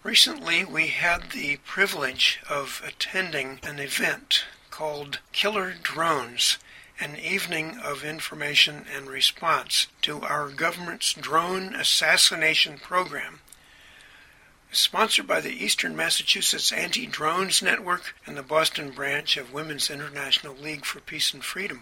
Recently, we had the privilege of attending an event called Killer Drones, an evening of information and response to our government's drone assassination program. Sponsored by the Eastern Massachusetts Anti-Drones Network and the Boston branch of Women's International League for Peace and Freedom.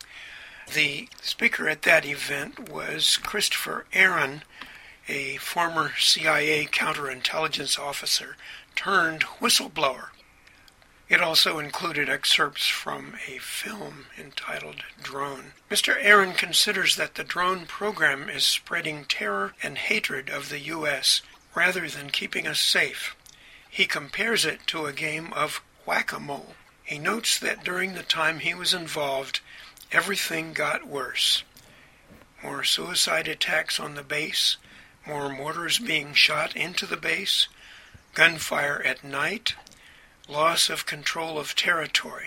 The speaker at that event was Christopher Aaron, a former CIA counterintelligence officer turned whistleblower. It also included excerpts from a film entitled Drone. Mr. Aaron considers that the drone program is spreading terror and hatred of the U.S. rather than keeping us safe. He compares it to a game of whack-a-mole. He notes that during the time he was involved, everything got worse. More suicide attacks on the base, more mortars being shot into the base, gunfire at night, loss of control of territory.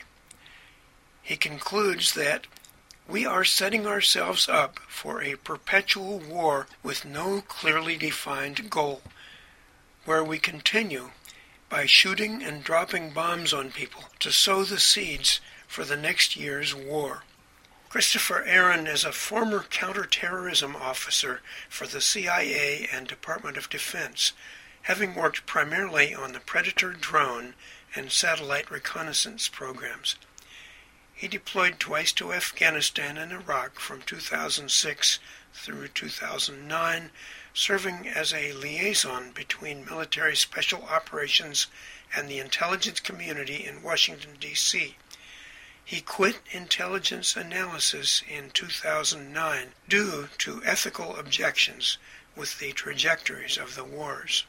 He concludes that we are setting ourselves up for a perpetual war with no clearly defined goal, where we continue by shooting and dropping bombs on people to sow the seeds for the next year's war. Christopher Aaron is a former counterterrorism officer for the CIA and Department of Defense, having worked primarily on the Predator drone and satellite reconnaissance programs. He deployed twice to Afghanistan and Iraq from 2006 through 2009, serving as a liaison between military special operations and the intelligence community in Washington, D.C. He quit intelligence analysis in 2009 due to ethical objections with the trajectories of the wars.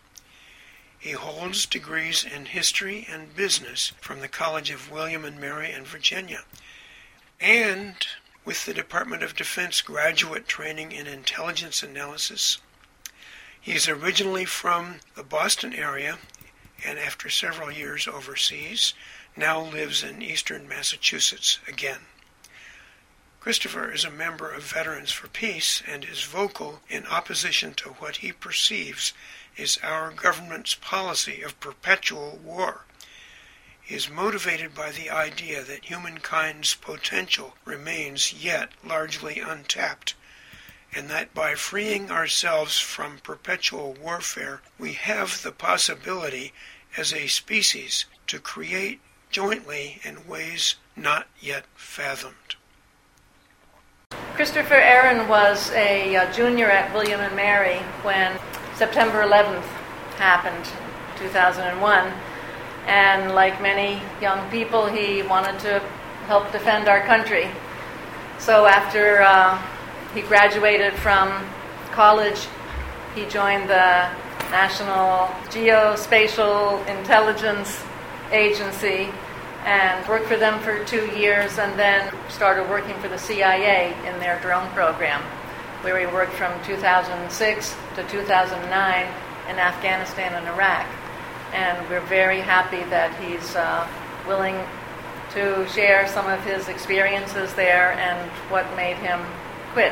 He holds degrees in history and business from the College of William and Mary in Virginia, and with the Department of Defense graduate training in intelligence analysis. He is originally from the Boston area, and after several years overseas, now lives in eastern Massachusetts again. Christopher is a member of Veterans for Peace and is vocal in opposition to what he perceives is our government's policy of perpetual war. He is motivated by the idea that humankind's potential remains yet largely untapped, and that by freeing ourselves from perpetual warfare, we have the possibility as a species to create jointly in ways not yet fathomed. Christopher Aaron was a junior at William and Mary when September 11th happened, 2001. And like many young people, he wanted to help defend our country. So after he graduated from college, he joined the National Geospatial Intelligence Agency and worked for them for 2 years, and then started working for the CIA in their drone program, where he worked from 2006 to 2009 in Afghanistan and Iraq. And we're very happy that he's willing to share some of his experiences there and what made him quit.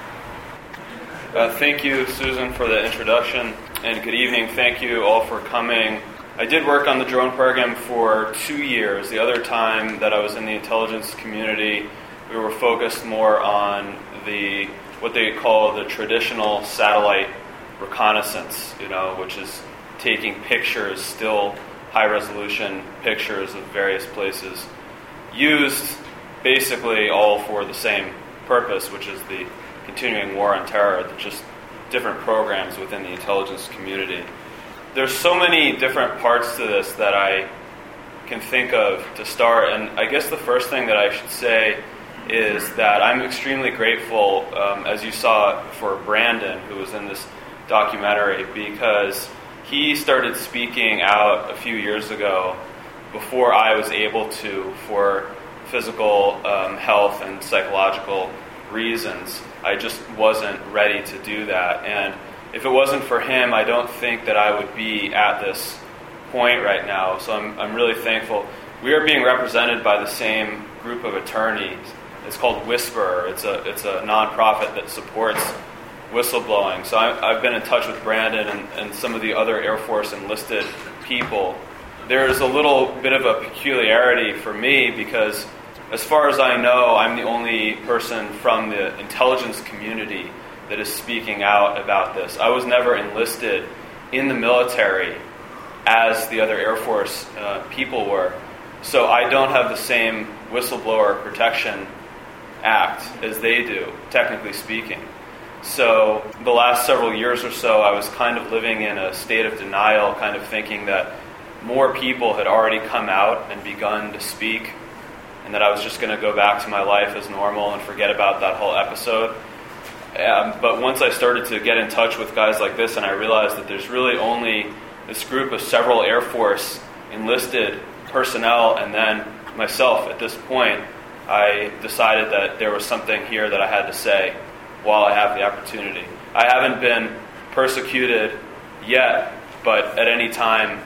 Thank you, Susan, for the introduction, and good evening. Thank you all for coming. I did work on the drone program for 2 years. The other time that I was in the intelligence community, we were focused more on what they call the traditional satellite reconnaissance, which is taking pictures, still high-resolution pictures of various places, used basically all for the same purpose, which is the continuing war on terror, just different programs within the intelligence community. There's so many different parts to this that I can think of to start, and I guess the first thing that I should say is that I'm extremely grateful, as you saw, for Brandon, who was in this documentary, because he started speaking out a few years ago before I was able to, for physical health and psychological reasons. I just wasn't ready to do that, and if it wasn't for him, I don't think that I would be at this point right now. So I'm really thankful. We are being represented by the same group of attorneys. It's called Whisper. It's a nonprofit that supports whistleblowing. So I've been in touch with Brandon and some of the other Air Force enlisted people. There's a little bit of a peculiarity for me because, as far as I know, I'm the only person from the intelligence community that is speaking out about this. I was never enlisted in the military as the other Air Force people were. So I don't have the same Whistleblower Protection Act as they do, technically speaking. So the last several years or so, I was kind of living in a state of denial, kind of thinking that more people had already come out and begun to speak, and that I was just going to go back to my life as normal and forget about that whole episode. But once I started to get in touch with guys like this, and I realized that there's really only this group of several Air Force enlisted personnel and then myself at this point, I decided that there was something here that I had to say while I have the opportunity. I haven't been persecuted yet, but at any time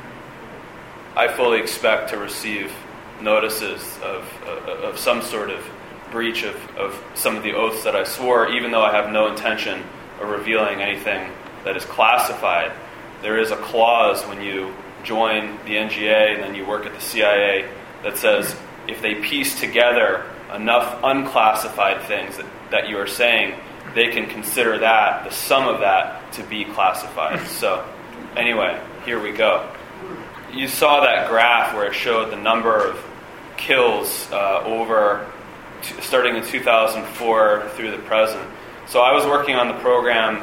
I fully expect to receive notices of some sort of breach of some of the oaths that I swore, even though I have no intention of revealing anything that is classified. There is a clause when you join the NGA and then you work at the CIA that says if they piece together enough unclassified things that you are saying, they can consider that, the sum of that, to be classified. So anyway, here we go. You saw that graph where it showed the number of kills starting in 2004 through the present. So I was working on the program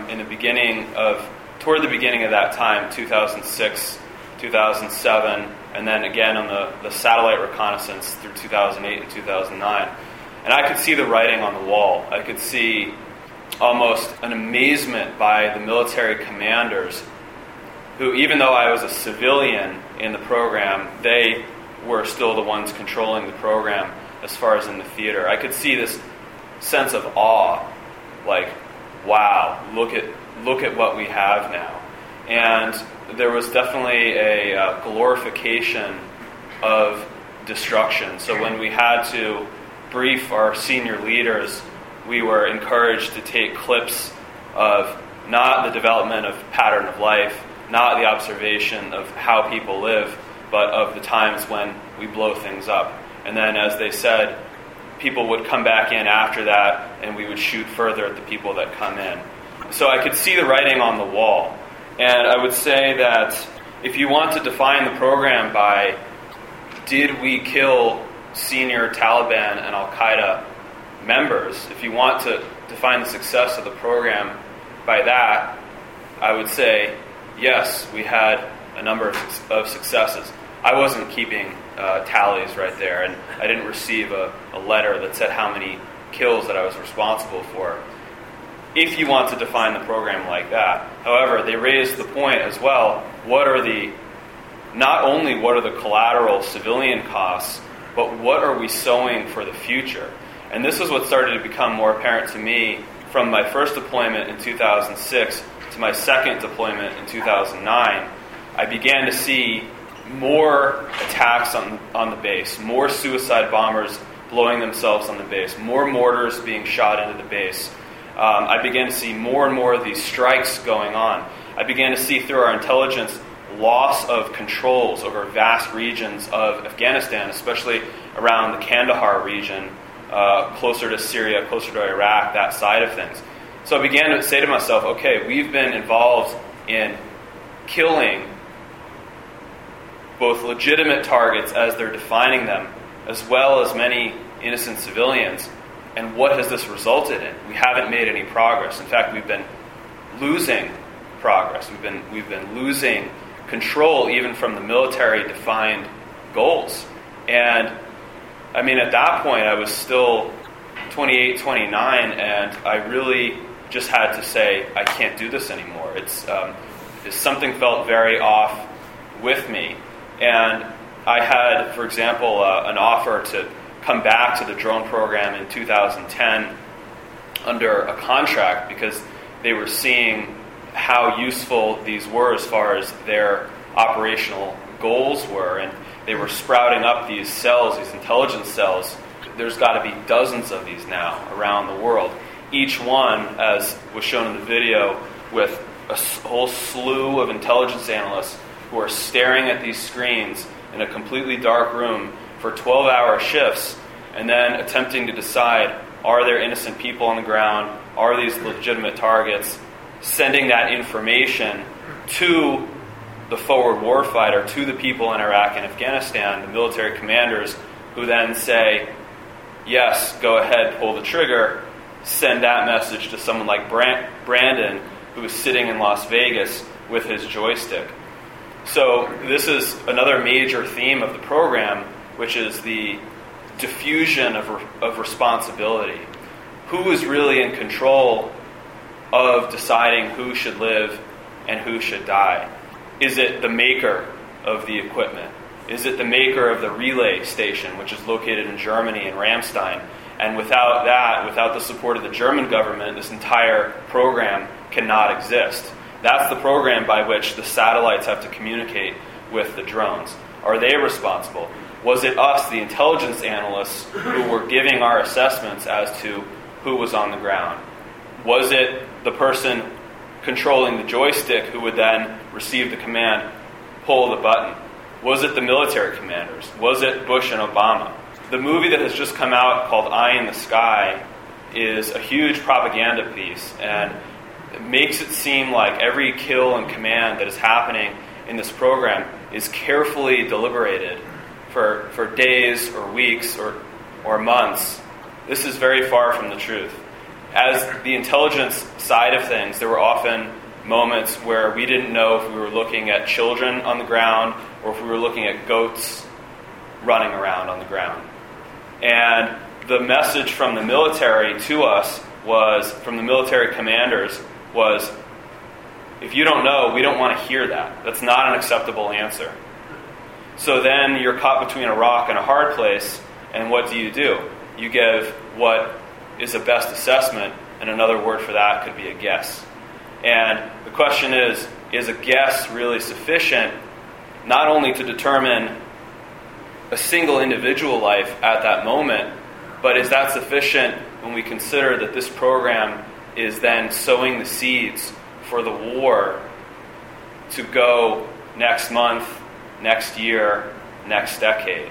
toward the beginning of that time, 2006, 2007, and then again on the satellite reconnaissance through 2008 and 2009. And I could see the writing on the wall. I could see almost an amazement by the military commanders who, even though I was a civilian in the program, they were still the ones controlling the program as far as in the theater. I could see this sense of awe, like, wow, look at what we have now. And there was definitely a glorification of destruction. So when we had to brief our senior leaders, we were encouraged to take clips of not the development of pattern of life, not the observation of how people live, but of the times when we blow things up. And then, as they said, people would come back in after that, and we would shoot further at the people that come in. So I could see the writing on the wall. And I would say that if you want to define the program by did we kill senior Taliban and Al-Qaeda members, if you want to define the success of the program by that, I would say, yes, we had a number of successes. I wasn't keeping tallies right there, and I didn't receive a letter that said how many kills that I was responsible for, if you want to define the program like that. However, they raised the point as well, not only what are the collateral civilian costs, but what are we sowing for the future? And this is what started to become more apparent to me from my first deployment in 2006 to my second deployment in 2009. I began to see more attacks on the base, more suicide bombers blowing themselves on the base, more mortars being shot into the base. I began to see more and more of these strikes going on. I began to see through our intelligence loss of controls over vast regions of Afghanistan, especially around the Kandahar region, closer to Syria, closer to Iraq, that side of things. So I began to say to myself, okay, we've been involved in killing both legitimate targets as they're defining them, as well as many innocent civilians. And what has this resulted in? We haven't made any progress. In fact, we've been losing progress. We've been losing control even from the military-defined goals. And I mean, at that point, I was still 28, 29, and I really just had to say, I can't do this anymore. Something felt very off with me. And I had, for example, an offer to come back to the drone program in 2010 under a contract because they were seeing how useful these were as far as their operational goals were. And they were sprouting up these cells, these intelligence cells. There's got to be dozens of these now around the world. each one, as was shown in the video, with a whole slew of intelligence analysts who are staring at these screens in a completely dark room for 12-hour shifts, and then attempting to decide, are there innocent people on the ground? Are these legitimate targets? Sending that information to the forward warfighter, to the people in Iraq and Afghanistan, the military commanders, who then say, yes, go ahead, pull the trigger, send that message to someone like Brandon, who is sitting in Las Vegas with his joystick. So this is another major theme of the program, which is the diffusion of responsibility. Who is really in control of deciding who should live and who should die? Is it the maker of the equipment? Is it the maker of the relay station, which is located in Germany, in Ramstein? And without that, without the support of the German government, this entire program cannot exist. That's the program by which the satellites have to communicate with the drones. Are they responsible? Was it us, the intelligence analysts, who were giving our assessments as to who was on the ground? Was it the person controlling the joystick who would then receive the command, pull the button? Was it the military commanders? Was it Bush and Obama? The movie that has just come out called Eye in the Sky is a huge propaganda piece, and it makes it seem like every kill and command that is happening in this program is carefully deliberated for days or weeks or months. This is very far from the truth. As the intelligence side of things, there were often moments where we didn't know if we were looking at children on the ground or if we were looking at goats running around on the ground. And the message from the military to us was, from the military commanders, was, if you don't know, we don't want to hear that. That's not an acceptable answer. So then you're caught between a rock and a hard place, and what do? You give what is a best assessment, and another word for that could be a guess. And the question is a guess really sufficient not only to determine a single individual life at that moment, but is that sufficient when we consider that this program is then sowing the seeds for the war to go next month, next year, next decade?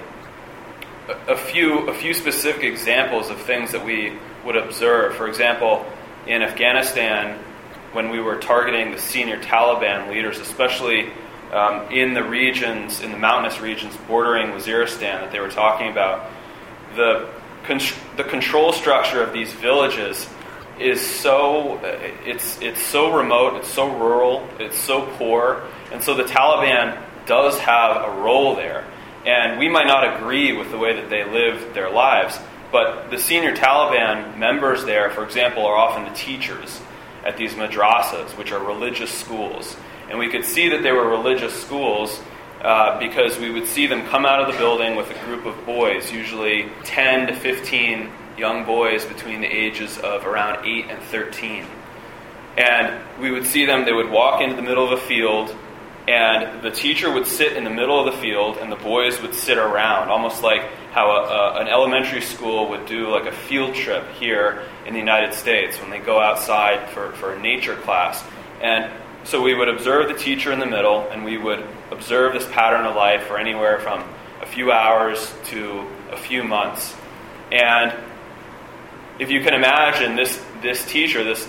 A few specific examples of things that we would observe. For example, in Afghanistan, when we were targeting the senior Taliban leaders, especially in the regions, in the mountainous regions bordering Waziristan that they were talking about, the control structure of these villages is so it's so remote, it's so rural, it's so poor, and so the Taliban does have a role there. And we might not agree with the way that they live their lives, but the senior Taliban members there, for example, are often the teachers at these madrasas, which are religious schools. And we could see that they were religious schools because we would see them come out of the building with a group of boys, usually 10 to 15 young boys between the ages of around 8 and 13. And we would see them, they would walk into the middle of a field, and the teacher would sit in the middle of the field, and the boys would sit around, almost like how an elementary school would do like a field trip here in the United States when they go outside for a nature class. And so we would observe the teacher in the middle, and we would observe this pattern of life for anywhere from a few hours to a few months. And if you can imagine, this teacher, this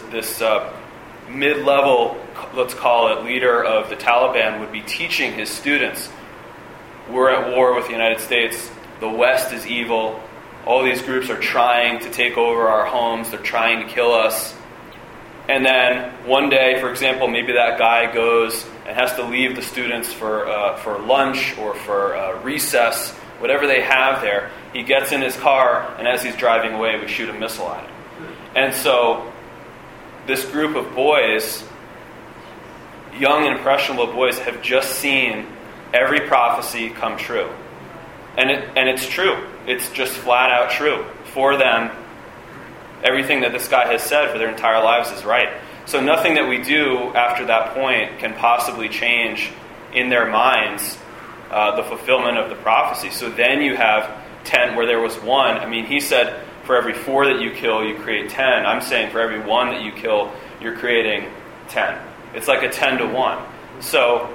mid-level, let's call it, leader of the Taliban would be teaching his students, we're at war with the United States, the West is evil, all these groups are trying to take over our homes, they're trying to kill us. And then one day, for example, maybe that guy goes and has to leave the students for lunch or for recess, whatever they have there. He gets in his car, and as he's driving away, we shoot a missile at him. And so this group of boys, young and impressionable boys, have just seen every prophecy come true. And it's true. It's just flat out true. For them, everything that this guy has said for their entire lives is right. So nothing that we do after that point can possibly change in their minds the fulfillment of the prophecy. So then you have 10 where there was one. I mean, he said for every 4 that you kill, you create 10. I'm saying for every 1 that you kill, you're creating 10. It's like a 10 to 1. So,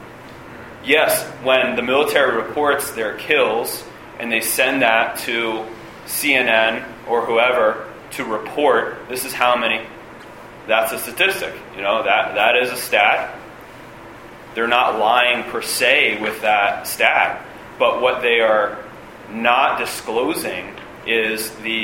yes, when the military reports their kills and they send that to CNN or whoever to report, this is how many, that's a statistic. That is a stat. They're not lying per se with that stat, but what they are not disclosing is the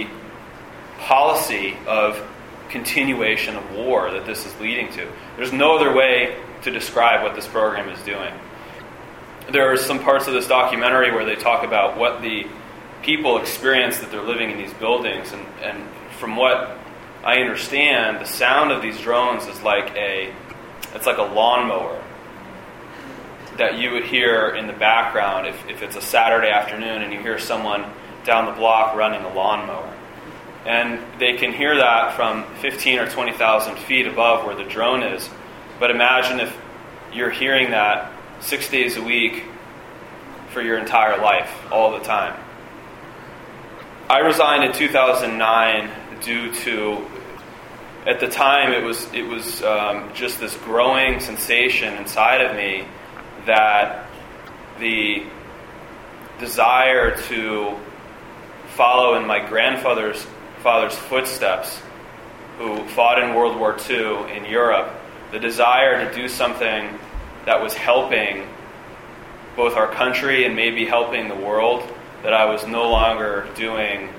policy of continuation of war that this is leading to. There's no other way to describe what this program is doing. There are some parts of this documentary where they talk about what the people experience that they're living in these buildings, and from what I understand, the sound of these drones is like a lawnmower that you would hear in the background if it's a Saturday afternoon and you hear someone down the block running a lawnmower. And they can hear that from 15 or 20,000 feet above where the drone is. But imagine if you're hearing that 6 days a week for your entire life, all the time. I resigned in 2009 due to, at the time, it was just this growing sensation inside of me that the desire to follow in my grandfather's footsteps, who fought in World War II in Europe, the desire to do something that was helping both our country and maybe helping the world, that I was no longer doing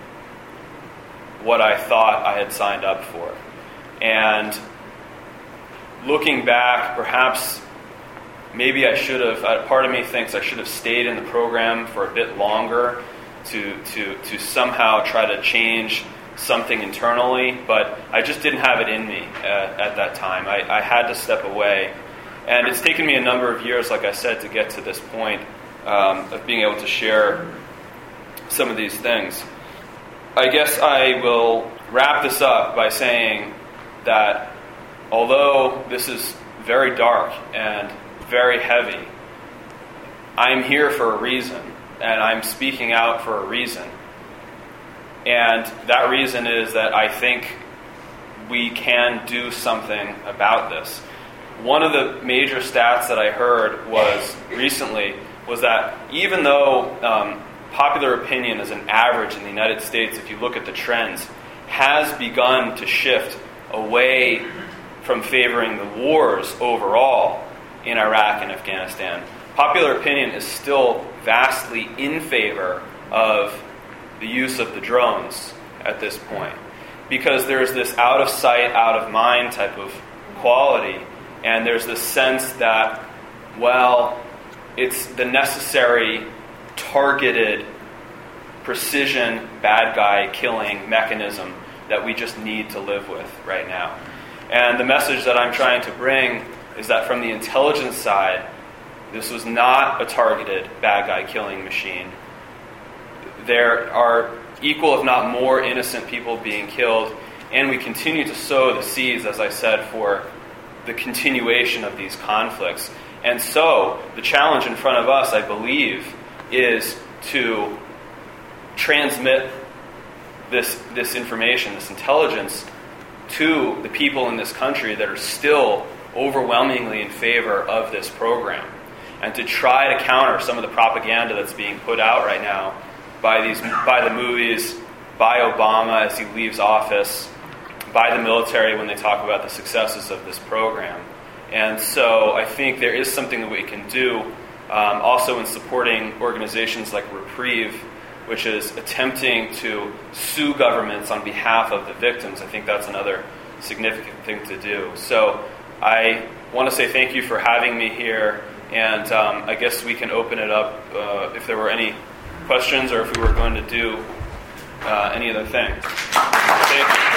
what I thought I had signed up for. And looking back, perhaps maybe I should have, part of me thinks I should have stayed in the program for a bit longer to somehow try to change something internally, but I just didn't have it in me at that time. I had to step away. And it's taken me a number of years, like I said, to get to this point of being able to share some of these things. I guess I will wrap this up by saying that although this is very dark and very heavy, I'm here for a reason, and I'm speaking out for a reason. And that reason is that I think we can do something about this. One of the major stats that I heard recently was that even though popular opinion as an average in the United States, if you look at the trends, has begun to shift away from favoring the wars overall in Iraq and Afghanistan, popular opinion is still vastly in favor of the use of the drones at this point, because there's this out of sight, out of mind type of quality, and there's this sense that, well, it's the necessary targeted precision bad guy killing mechanism that we just need to live with right now. And the message that I'm trying to bring is that from the intelligence side, this was not a targeted bad guy killing machine. There are equal, if not more, innocent people being killed, and we continue to sow the seeds, as I said, for the continuation of these conflicts. And so, the challenge in front of us, I believe, is to transmit this information, this intelligence, to the people in this country that are still overwhelmingly in favor of this program, and to try to counter some of the propaganda that's being put out right now by the movies, by Obama as he leaves office, by the military when they talk about the successes of this program. And so I think there is something that we can do also in supporting organizations like Reprieve, which is attempting to sue governments on behalf of the victims. I think that's another significant thing to do. So I want to say thank you for having me here, and I guess we can open it up if there were any questions or if we were going to do any other thing. Thank you.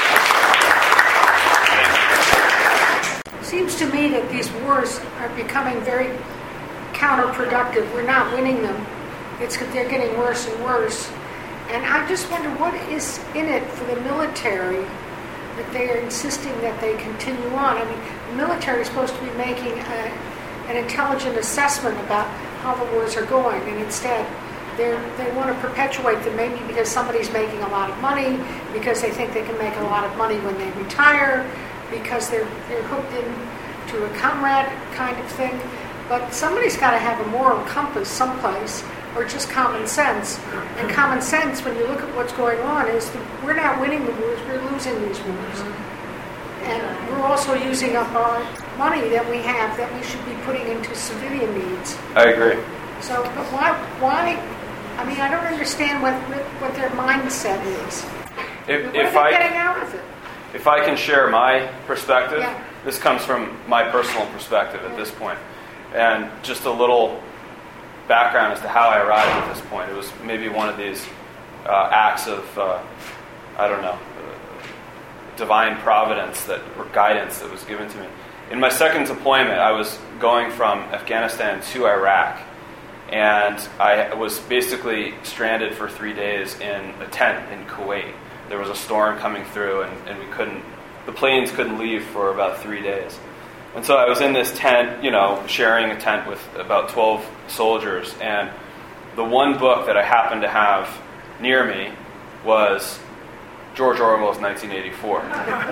It seems to me that these wars are becoming very counterproductive. We're not winning them. They're getting worse and worse. And I just wonder what is in it for the military that they are insisting that they continue on. I mean, the military is supposed to be making an intelligent assessment about how the wars are going, and instead they want to perpetuate them, maybe because somebody's making a lot of money, because they think they can make a lot of money when they retire, because they're hooked into a comrade kind of thing. But somebody's got to have a moral compass someplace, or just common sense. And common sense, when you look at what's going on, is that we're not winning the wars, we're losing these wars. And we're also using up our money that we have that we should be putting into civilian needs. I agree. So, but why? I mean, I don't understand what their mindset is. What are they getting out of it? If I can share my perspective, Yeah. This comes from my personal perspective at this point. And just a little background as to how I arrived at this point. It was maybe one of these acts of, divine providence or guidance that was given to me. In my second deployment, I was going from Afghanistan to Iraq. And I was basically stranded for 3 days in a tent in Kuwait. There was a storm coming through, and the planes couldn't leave for about 3 days. And so I was in this tent, sharing a tent with about 12 soldiers. And the one book that I happened to have near me was George Orwell's 1984.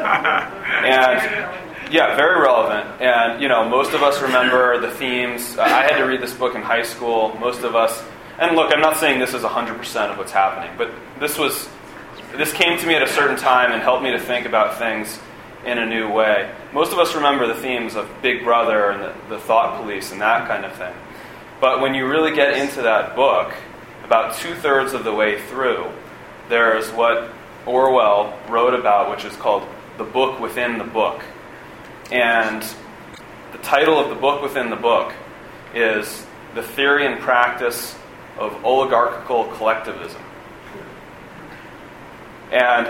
And yeah, very relevant. And, most of us remember the themes. I had to read this book in high school. Most of us, and look, I'm not saying this is 100% of what's happening, but this came to me at a certain time and helped me to think about things in a new way. Most of us remember the themes of Big Brother and the thought police and that kind of thing. But when you really get into that book, about 2/3 of the way through, there's what Orwell wrote about, which is called The Book Within the Book. And the title of the book within the book is The Theory and Practice of Oligarchical Collectivism. And,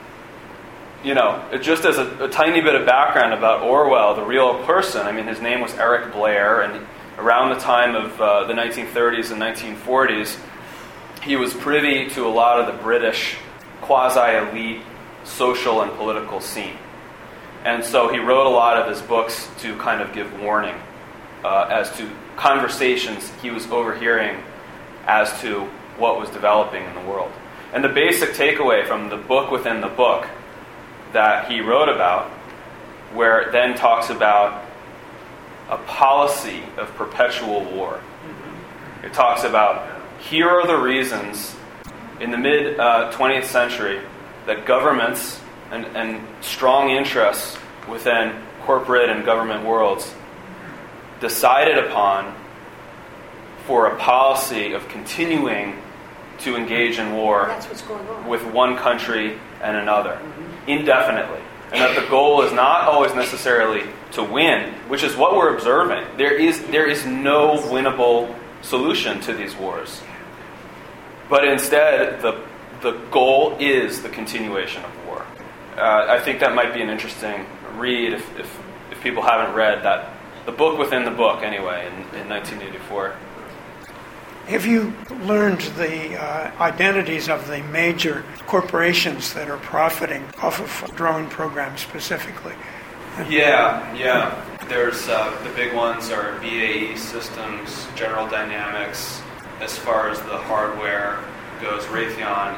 just as a tiny bit of background about Orwell, the real person, his name was Eric Blair, and around the time of the 1930s and 1940s, he was privy to a lot of the British quasi-elite social and political scene. And so he wrote a lot of his books to kind of give warning as to conversations he was overhearing as to what was developing in the world. And the basic takeaway from the book within the book that he wrote about, where it then talks about a policy of perpetual war. It talks about, here are the reasons in the mid-20th century that governments and strong interests within corporate and government worlds decided upon for a policy of continuing to engage in war That's what's going on. with one country and another indefinitely. And that the goal is not always necessarily to win, which is what we're observing. There is no winnable solution to these wars. But instead, the goal is the continuation of war. I think that might be an interesting read if people haven't read that, the book within the book anyway, in 1984. Have you learned the identities of the major corporations that are profiting off of drone programs specifically? Yeah. There's the big ones are BAE Systems, General Dynamics. As far as the hardware goes, Raytheon,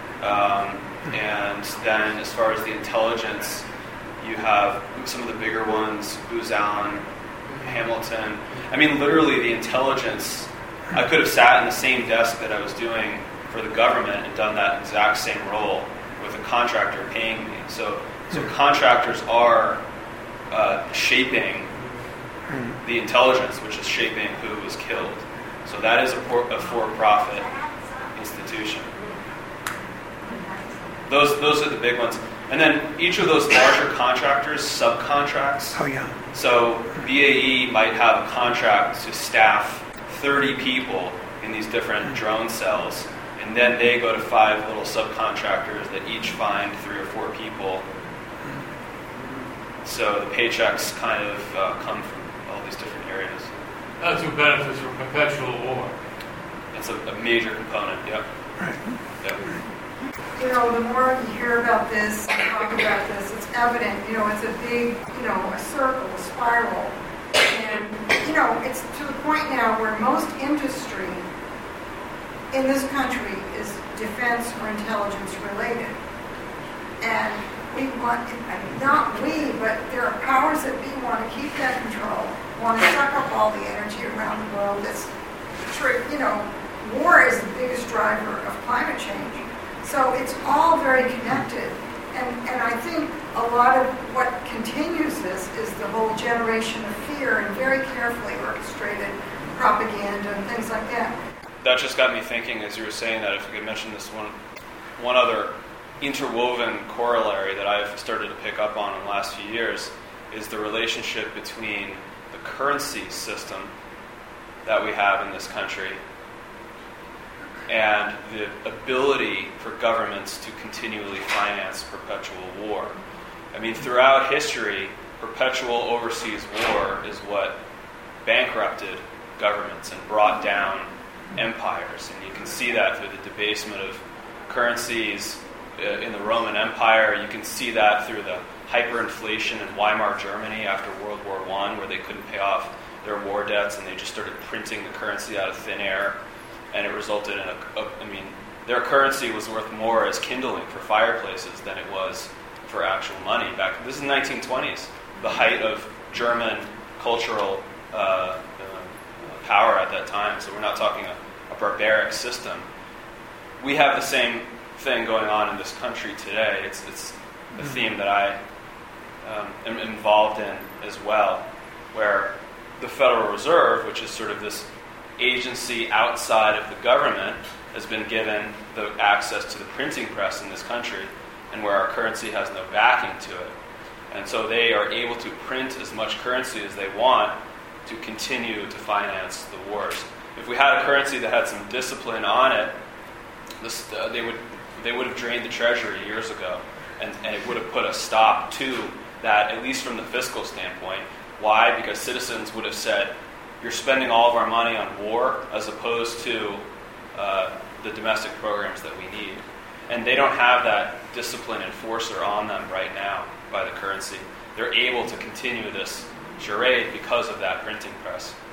and then as far as the intelligence, you have some of the bigger ones, Booz-Allen, Hamilton. Literally the intelligence, I could have sat in the same desk that I was doing for the government and done that exact same role with a contractor paying me. So contractors are shaping the intelligence, which is shaping who was killed. So that is a for-profit institution. Those are the big ones. And then each of those larger contractors subcontracts. Oh, yeah. So BAE might have a contract to staff 30 people in these different drone cells, and then they go to 5 little subcontractors that each find 3 or 4 people. So the paychecks kind of come from all these different areas. That's who benefits from perpetual war. That's a major component, yep. Right. Yep. The more you hear about this and talk about this, it's evident, it's a big, a circle, a spiral. And, it's to the point now where most industry in this country is defense or intelligence related. And we want, not we, but there are powers that be want to keep that control, want to suck up all the energy around the world. War is the biggest driver of climate change. So it's all very connected. And I think a lot of what continues this is the whole generation of fear and very carefully orchestrated propaganda and things like that. That just got me thinking as you were saying that, if you could mention this one other interwoven corollary that I've started to pick up on in the last few years is the relationship between the currency system that we have in this country and the ability for governments to continually finance perpetual war. I mean, throughout history, perpetual overseas war is what bankrupted governments and brought down empires. And you can see that through the debasement of currencies in the Roman Empire. You can see that through the hyperinflation in Weimar Germany after World War I, where they couldn't pay off their war debts and they just started printing the currency out of thin air. And it resulted in their currency was worth more as kindling for fireplaces than it was for actual money. This is the 1920s, the height of German cultural power at that time. So we're not talking a barbaric system. We have the same thing going on in this country today. It's a theme that I am involved in as well, where the Federal Reserve, which is sort of this agency outside of the government, has been given the access to the printing press in this country, and where our currency has no backing to it. And so they are able to print as much currency as they want to continue to finance the wars. If we had a currency that had some discipline on it, they would have drained the treasury years ago, and it would have put a stop to that, at least from the fiscal standpoint. Why? Because citizens would have said, you're spending all of our money on war as opposed to the domestic programs that we need. And they don't have that discipline enforcer on them right now by the currency. They're able to continue this charade because of that printing press.